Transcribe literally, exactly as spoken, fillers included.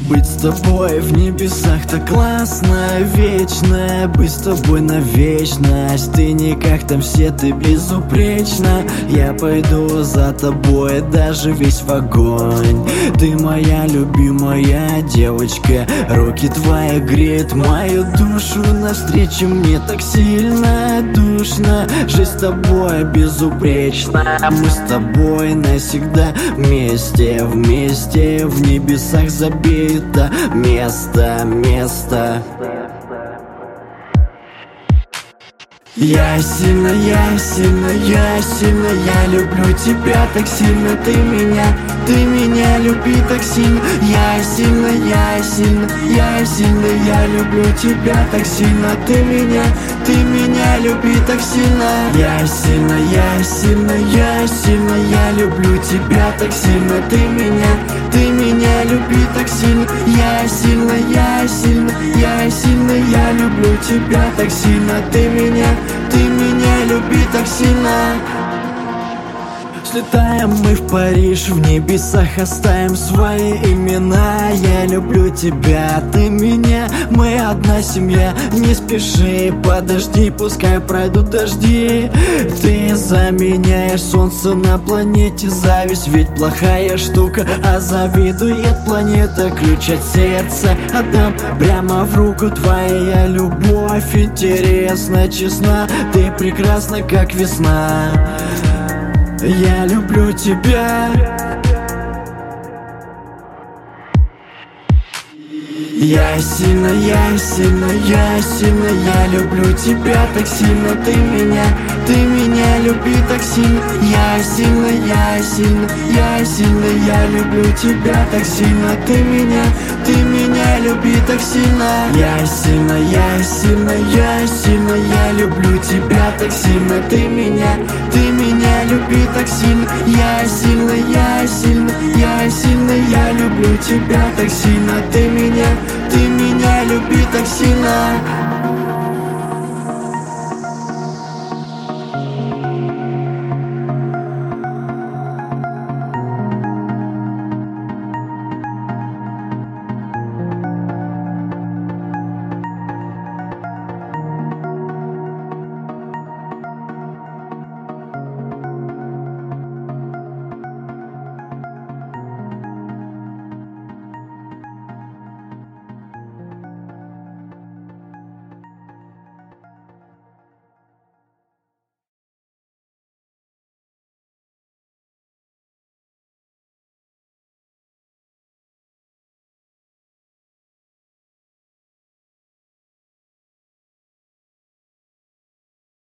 Быть с тобой в небесах так классно, вечно быть с тобой на вечность. Ты не как там все, ты безупречна. Я пойду за тобой даже весь в огонь. Ты моя любимая девочка, руки твои греют мою душу. Навстречу мне так сильно душно. Жизнь с тобой безупречна. Мы с тобой навсегда вместе, вместе в небесах забито место, место. Я сильно, я сильно, я сильно, я люблю тебя так сильно. Ты меня, ты меня люби так сильно. Я сильно, я сильно, я сильно, я люблю тебя так сильно. Ты меня, ты меня люби так сильно. Я сильно, я сильно, я сильно, я люблю тебя так сильно. Ты меня, ты меня люби так сильно. Я сильно, я сильно, я сильно, я люблю тебя так сильно. Ты меня, ты меня люби так сильно. Слетаем мы в Париж, в небесах оставим свои имена. Я люблю тебя, ты меня, мы одна семья. Не спеши, подожди, пускай пройдут дожди. Ты заменяешь солнце на планете. Зависть ведь плохая штука, а завидует планета. Ключ от сердца отдам прямо в руку. Твоя любовь интересна, честна. Ты прекрасна, как весна. Я люблю тебя. Я сильно, я сильно, я сильно, я люблю тебя так сильно. Ты меня, ты меня люби так сильно. Я сильно, я сильно, я сильно, я люблю тебя так сильно. Ты меня, ты меня люби так сильно. Я сильно, я сильно, я сильно, я люблю тебя так сильно. Ты меня, ты меня люби так сильно. Я сильно, я сильно, я сильно, я люблю тебя так сильно. Ты меня, ты меня люби так сильно.